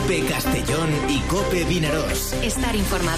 COPE Castellón y COPE Vinaròs. Estar informado.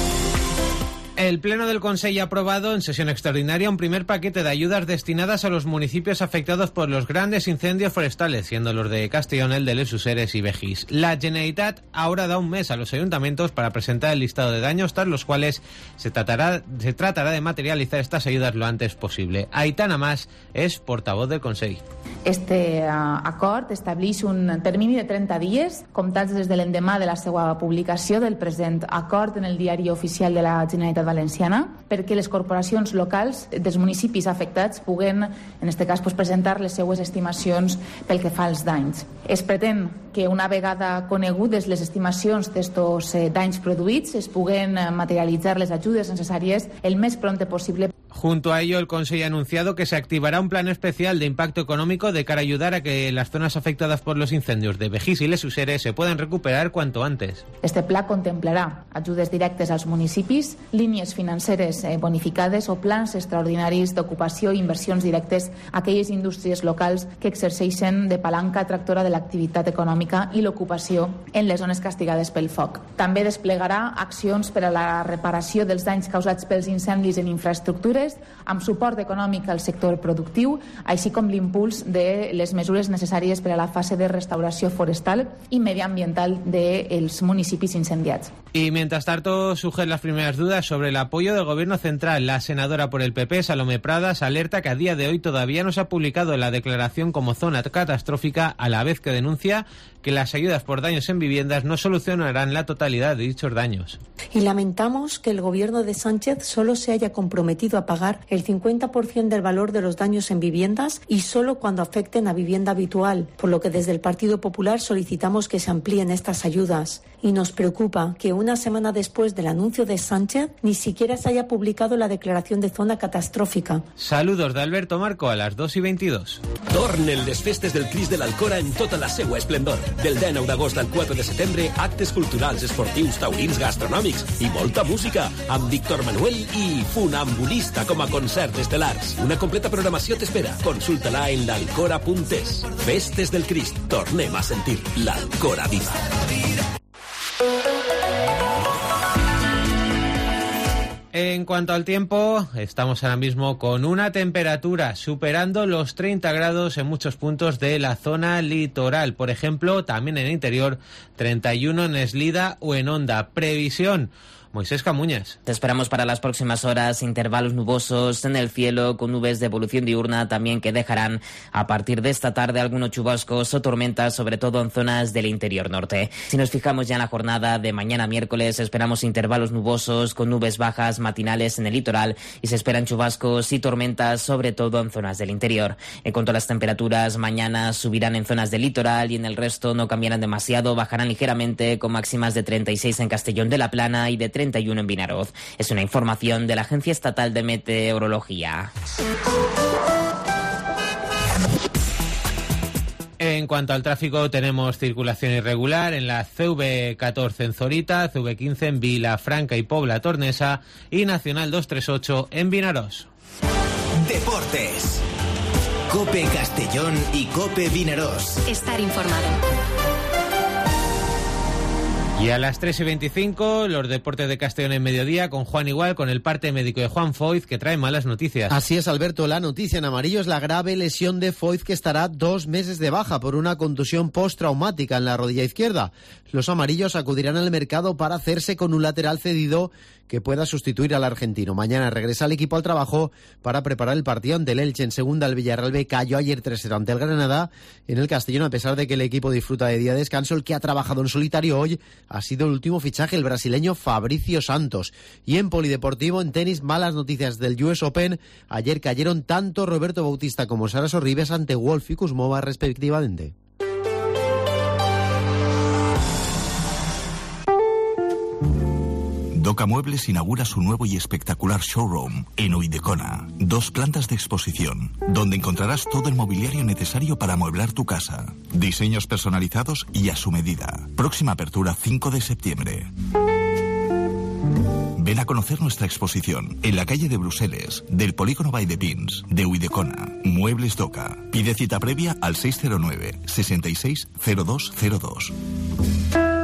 El Pleno del Consejo ha aprobado en sesión extraordinaria un primer paquete de ayudas destinadas a los municipios afectados por los grandes incendios forestales, siendo los de Castellón, el de Les Useres y Begís. La Generalitat ahora da un mes a los ayuntamientos para presentar el listado de daños, tras los cuales se tratará de materializar estas ayudas lo antes posible. Aitana Mas és portavoz del Consell. Este acord estableix un termini de 30 dies, comptats des de l'endemà de la seva publicació del present acord en el diari oficial de la Generalitat Valenciana, perquè les corporacions locals dels municipis afectats puguen, en aquest cas, presentar les seues estimacions pel que fa als danys. Es pretén que una vegada conegudes les estimacions d'estos danys produïts es puguen materialitzar les ajudes necessàries el més prompte possible. Junto a ello, el Consejo ha anunciado que se activará un plan especial de impacto económico de cara a ayudar a que las zonas afectadas por los incendios de Begís y Les Useres se puedan recuperar cuanto antes. Este pla contemplarà ajudes directes als municipis, línies financeres bonificades o plans extraordinaris d'ocupació i inversions directes a aquelles indústries locals que exerceixen de palanca tractora de l'activitat econòmica i l'ocupació en les zones castigades pel foc. També desplegarà accions per a la reparació dels danys causats pels incendis en infraestructures, amb suport econòmic al sector productiu, així com l'impuls de les mesures necessàries per a la fase de restauració forestal i mediambiental dels municipis incendiats. Y mientras tanto surgen las primeras dudas sobre el apoyo del Gobierno central. La senadora por el PP, Salomé Pradas, alerta que a día de hoy todavía no se ha publicado la declaración como zona catastrófica, a la vez que denuncia que las ayudas por daños en viviendas no solucionarán la totalidad de dichos daños. Y lamentamos que el Gobierno de Sánchez solo se haya comprometido a pagar el 50% del valor de los daños en viviendas y solo cuando afecten a vivienda habitual, por lo que desde el Partido Popular solicitamos que se amplíen estas ayudas. Y nos preocupa que una semana después del anuncio de Sánchez ni siquiera se haya publicado la declaración de zona catastrófica. Saludos de Alberto Marco a las 2:22. Tornen les festes del Crist de l'Alcora en tota la seua esplendor. Del 19 d'agost al 4 de setembre, actes culturals, esportius, taurins, gastronòmics i molta música, amb Víctor Manuel i Funambulista com a concerts estel·lars. Una completa programació t'espera. Consulta-la en l'alcora.es. Festes del Crist. Tornem a sentir l'Alcora viva. En cuanto al tiempo, estamos ahora mismo con una temperatura superando los 30 grados en muchos puntos de la zona litoral. Por ejemplo, también en el interior, 31 en Eslida o en Onda. Previsión: Moisés Camuñas. Te esperamos para las próximas horas intervalos nubosos en el cielo con nubes de evolución diurna también que dejarán a partir de esta tarde algunos chubascos o tormentas, sobre todo en zonas del interior norte. Si nos fijamos ya en la jornada de mañana miércoles, esperamos intervalos nubosos con nubes bajas matinales en el litoral y se esperan chubascos y tormentas, sobre todo en zonas del interior. En cuanto a las temperaturas, mañana subirán en zonas del litoral y en el resto no cambiarán demasiado, bajarán ligeramente con máximas de 36 en Castellón de la Plana y de 31 en Vinaròs. Es una información de la Agencia Estatal de Meteorología. En cuanto al tráfico, tenemos circulación irregular en la CV14 en Zorita, CV15 en Vilafranca y Pobla Tornesa y Nacional 238 en Vinaròs. Deportes. COPE Castellón y COPE Vinaròs. Estar informado. Y a las 3:25, los deportes de Castellón en mediodía con Juan Igual, con el parte médico de Juan Foyz, que trae malas noticias. Así es, Alberto. La noticia en amarillo es la grave lesión de Foyz, que estará 2 meses de baja por una contusión postraumática en la rodilla izquierda. Los amarillos acudirán al mercado para hacerse con un lateral cedido que pueda sustituir al argentino. Mañana regresa el equipo al trabajo para preparar el partido ante el Elche. En segunda, el Villarreal B cayó ayer 3-0 ante el Granada. En el Castellón, a pesar de que el equipo disfruta de día de descanso, el que ha trabajado en solitario hoy ha sido el último fichaje, el brasileño Fabricio Santos. Y en polideportivo, en tenis, malas noticias del US Open. Ayer cayeron tanto Roberto Bautista como Sara Sorribes ante Wolf y Kuzmova respectivamente. Doca Muebles inaugura su nuevo y espectacular showroom en Uidecona. 2 plantas de exposición, donde encontrarás todo el mobiliario necesario para amueblar tu casa. Diseños personalizados y a su medida. Próxima apertura 5 de septiembre. Ven a conocer nuestra exposición en la calle de Bruselas, del Polígono Vall de Pins, de Uidecona. Muebles Doca. Pide cita previa al 609 66 0202.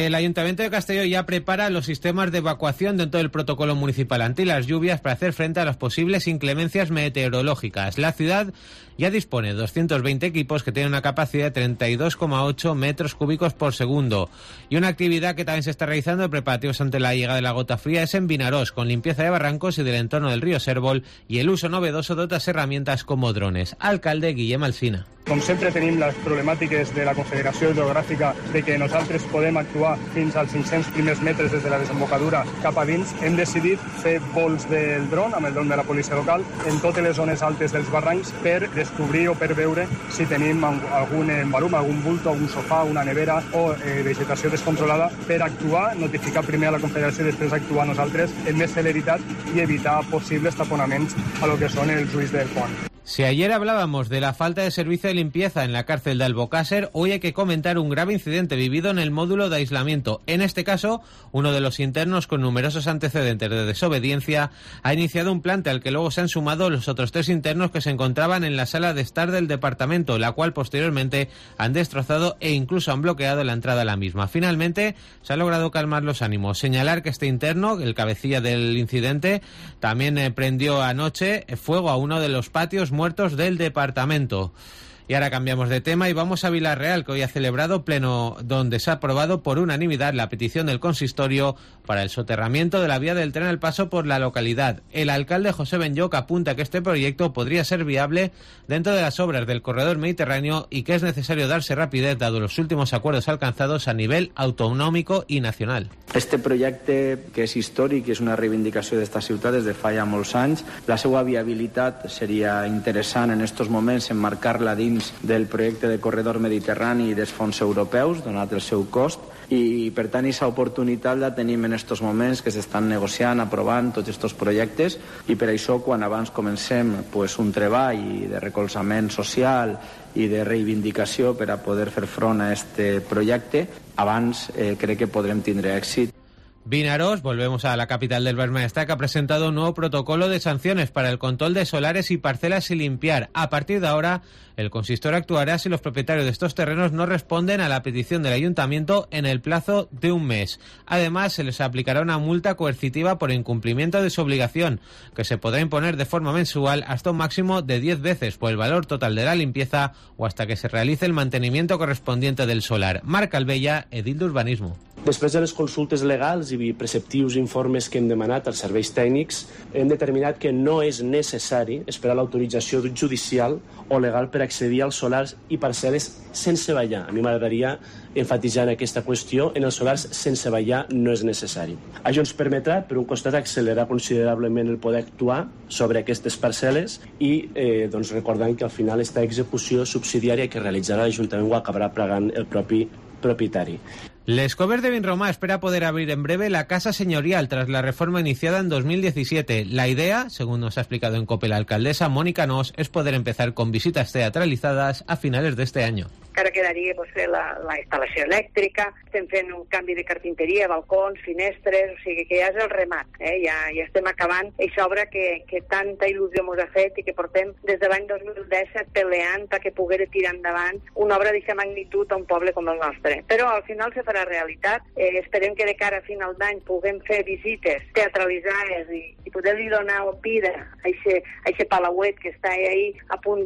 El Ayuntamiento de Castelló ya prepara los sistemas de evacuación dentro del protocolo municipal ante las lluvias para hacer frente a las posibles inclemencias meteorológicas. La ciudad ya dispone de 220 equipos que tienen una capacidad de 32,8 metros cúbicos por segundo. Y una actividad que también se está realizando de preparativos ante la llegada de la gota fría es en Vinaròs, con limpieza de barrancos y del entorno del río Cérvol y el uso novedoso de otras herramientas como drones. Alcalde Guillem Alsina. Com sempre tenim les problemàtiques de la Confederació Hidrogràfica de que nosaltres podem actuar fins als 500 primers metres des de la desembocadura cap a dins. Hem decidit fer vols del dron amb el dron de la policia local en totes les zones altes dels barrancs per descobrir o per veure si tenim algun embalum, algun bulto, algun sofà, una nevera o vegetació descontrolada per actuar, notificar primer a la Confederació i després actuar nosaltres amb més celeritat i evitar possibles taponaments a lo que són els ulls del pont. Si ayer hablábamos de la falta de servicio de limpieza en la cárcel de Albocàsser, hoy hay que comentar un grave incidente vivido en el módulo de aislamiento. En este caso, uno de los internos con numerosos antecedentes de desobediencia ha iniciado un plante al que luego se han sumado los otros 3 internos que se encontraban en la sala de estar del departamento, la cual posteriormente han destrozado e incluso han bloqueado la entrada a la misma. Finalmente, se ha logrado calmar los ánimos. Señalar que este interno, el cabecilla del incidente, también prendió anoche fuego a uno de los patios muertos del departamento. Y ahora cambiamos de tema y vamos a Vilarreal, que hoy ha celebrado pleno donde se ha aprobado por unanimidad la petición del consistorio para el soterramiento de la vía del tren al paso por la localidad. El alcalde José Benlloch apunta que este proyecto podría ser viable dentro de las obras del corredor mediterráneo y que es necesario darse rapidez dado los últimos acuerdos alcanzados a nivel autonòmic i nacional. Este projecte, que és històric i és una reivindicació d'esta ciutat des de fa ja molts anys, la seva viabilitat seria interessant en estos moments enmarcar-la dins del projecte de corredor mediterrani i dels fons europeus, donat el seu cost, i per tant aquesta oportunitat la tenim en estos moments que s'estan negociant, aprovant tots estos projectes, i per això quan abans comencem un treball de recolzament social i de reivindicació per a poder fer front a este projecte, abans crec que podrem tindre èxit. Vinaròs, volvemos a la capital del Bermeestac, ha presentado un nuevo protocolo de sanciones para el control de solares y parcelas sin limpiar. A partir de ahora, el consistorio actuará si los propietarios de estos terrenos no responden a la petición del ayuntamiento en el plazo de un mes. Además, se les aplicará una multa coercitiva por incumplimiento de su obligación, que se podrá imponer de forma mensual hasta un máximo de 10 veces por el valor total de la limpieza o hasta que se realice el mantenimiento correspondiente del solar. Marc Albella, edil d'Urbanismo. Després de les consultes legals i preceptius informes que hem demanat als serveis tècnics, hem determinat que no és necessari esperar l'autorització judicial o legal per accedir als solars i parcel·les sense vallar. A mi m'agradaria enfatitzar en aquesta qüestió, en els solars sense vallar no és necessari. Això ens permetrà, per un costat, accelerar considerablement el poder actuar sobre aquestes parcel·les i recordant que al final esta execució subsidiària que realitzarà l'Ajuntament ho acabarà pagant el propi propietari. Les Coves de Vinromà espera poder abrir en breve la Casa Señorial tras la reforma iniciada en 2017. La idea, según nos ha explicado en COPE la alcaldesa Mónica Nos, es poder empezar con visitas teatralizadas a finales de este año. Encara quedaria fer la instal·lació elèctrica, estem fent un canvi de carpinteria, balcons, finestres, o sigui que ja és el remat, ja estem acabant aquesta obra que tanta il·lusió ens ha fet i que portem des de l'any 2017 peleant perquè poguera tirar endavant una obra d'aquesta magnitud a un poble com el nostre. Però al final se farà realitat. Esperem que de cara a final d'any puguem fer visites teatralitzades i poder-li donar vida a aquest palauet que està ahí a punt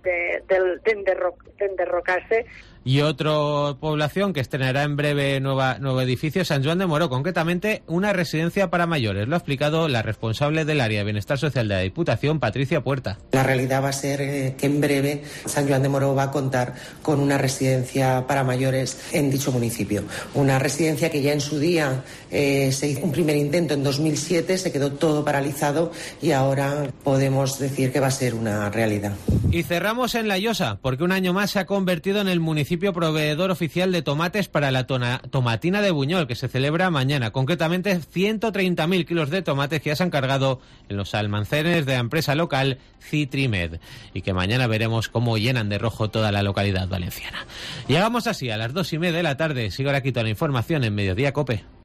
d'enderrocar-se. Y otra población que estrenará en breve nuevo edificio, San Joan de Moró, concretamente una residencia para mayores. Lo ha explicado la responsable del área de Bienestar Social de la Diputación, Patricia Puerta. La realidad va a ser que en breve San Joan de Moró va a contar con una residencia para mayores en dicho municipio. Una residencia que ya en su día se hizo un primer intento en 2007, se quedó todo paralizado y ahora podemos decir que va a ser una realidad. Y cerramos en La Llosa, porque un año más se ha convertido en el municipio proveedor oficial de tomates para la tomatina de Buñol, que se celebra mañana. Concretamente, 130.000 kilos de tomates que ya se han cargado en los almacenes de la empresa local Citrimed, y que mañana veremos cómo llenan de rojo toda la localidad valenciana. Llegamos así a las 2:30 de la tarde. Sigo ahora aquí toda la información en Mediodía COPE.